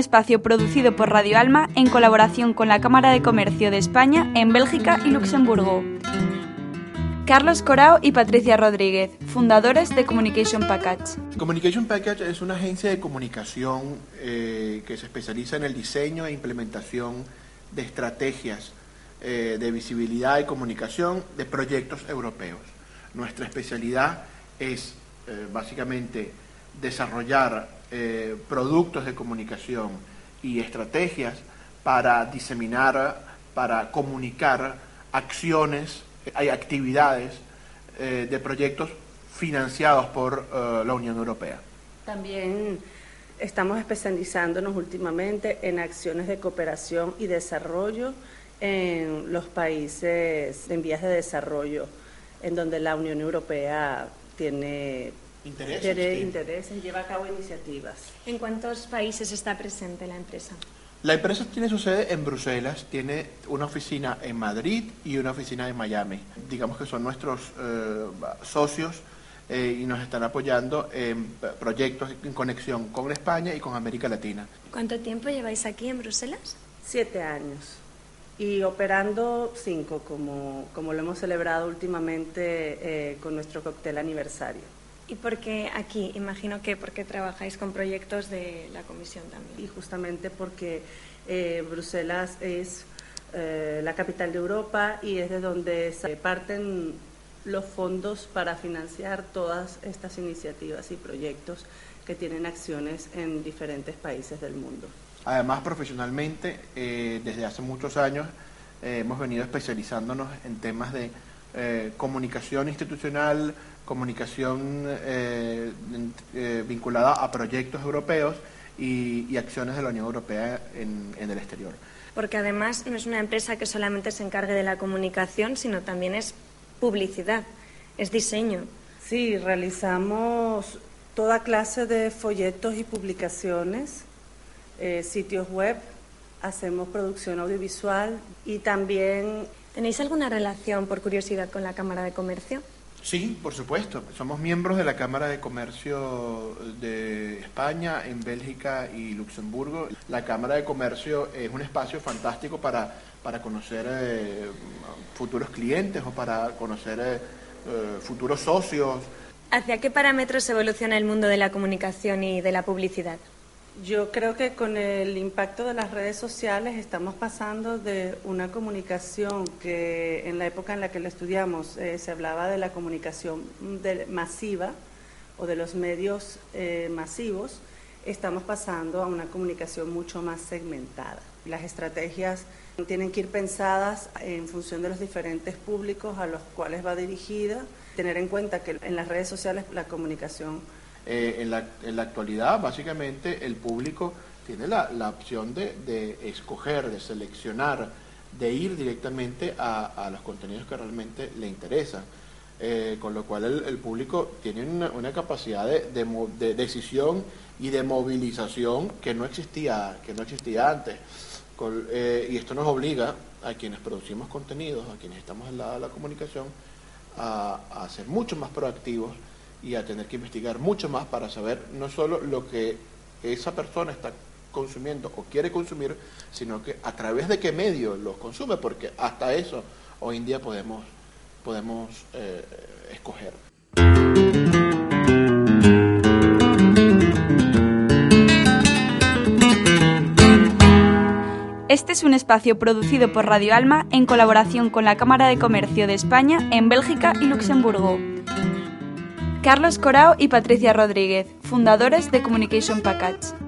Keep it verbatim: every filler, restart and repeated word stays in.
espacio producido por Radio Alma en colaboración con la Cámara de Comercio de España en Bélgica y Luxemburgo. Carlos Corao y Patricia Rodríguez, fundadores de Communication Package. Communication Package es una agencia de comunicación eh, que se especializa en el diseño e implementación de estrategias eh, de visibilidad y comunicación de proyectos europeos. Nuestra especialidad es eh, básicamente desarrollar eh, productos de comunicación y estrategias para diseminar, para comunicar acciones, hay actividades eh, de proyectos financiados por uh, la Unión Europea. También estamos especializándonos últimamente en acciones de cooperación y desarrollo en los países en vías de desarrollo, en donde la Unión Europea tiene intereses, tiene sí. intereses y lleva a cabo iniciativas. ¿En cuántos países está presente la empresa? La empresa tiene su sede en Bruselas, tiene una oficina en Madrid y una oficina en Miami. Digamos que son nuestros eh, socios eh, y nos están apoyando en proyectos en conexión con España y con América Latina. ¿Cuánto tiempo lleváis aquí en Bruselas? Siete años y operando cinco, como, como lo hemos celebrado últimamente eh, con nuestro cóctel aniversario. ¿Y por qué aquí? Imagino que porque trabajáis con proyectos de la Comisión también. Y justamente porque eh, Bruselas es eh, la capital de Europa y es de donde se parten los fondos para financiar todas estas iniciativas y proyectos que tienen acciones en diferentes países del mundo. Además, profesionalmente, eh, desde hace muchos años eh, hemos venido especializándonos en temas de eh, comunicación institucional, comunicación eh, eh, vinculada a proyectos europeos y, y acciones de la Unión Europea en, en el exterior. Porque además no es una empresa que solamente se encargue de la comunicación, sino también es publicidad, es diseño. Sí, realizamos toda clase de folletos y publicaciones, eh, sitios web, hacemos producción audiovisual y también... ¿Tenéis alguna relación, por curiosidad, con la Cámara de Comercio? Sí, por supuesto. Somos miembros de la Cámara de Comercio de España, en Bélgica y Luxemburgo. La Cámara de Comercio es un espacio fantástico para, para conocer eh, futuros clientes o para conocer eh, eh, futuros socios. ¿Hacia qué parámetros evoluciona el mundo de la comunicación y de la publicidad? Yo creo que con el impacto de las redes sociales estamos pasando de una comunicación que en la época en la que la estudiamos eh, se hablaba de la comunicación de, masiva o de los medios eh, masivos, estamos pasando a una comunicación mucho más segmentada. Las estrategias tienen que ir pensadas en función de los diferentes públicos a los cuales va dirigida, tener en cuenta que en las redes sociales la comunicación Eh, en, la, en la actualidad, básicamente, el público tiene la, la opción de, de escoger, de seleccionar, de ir directamente a, a los contenidos que realmente le interesan. Eh, con lo cual el, el público tiene una, una capacidad de, de, de decisión y de movilización que no existía, que no existía antes. Con, eh, y esto nos obliga a quienes producimos contenidos, a quienes estamos en la, la comunicación, a, a ser mucho más proactivos y a tener que investigar mucho más para saber no solo lo que esa persona está consumiendo o quiere consumir, sino que a través de qué medio los consume, porque hasta eso hoy en día podemos, podemos eh, escoger. Este es un espacio producido por Radio Alma en colaboración con la Cámara de Comercio de España en Bélgica y Luxemburgo. Carlos Corao y Patricia Rodríguez, fundadores de Communication Package.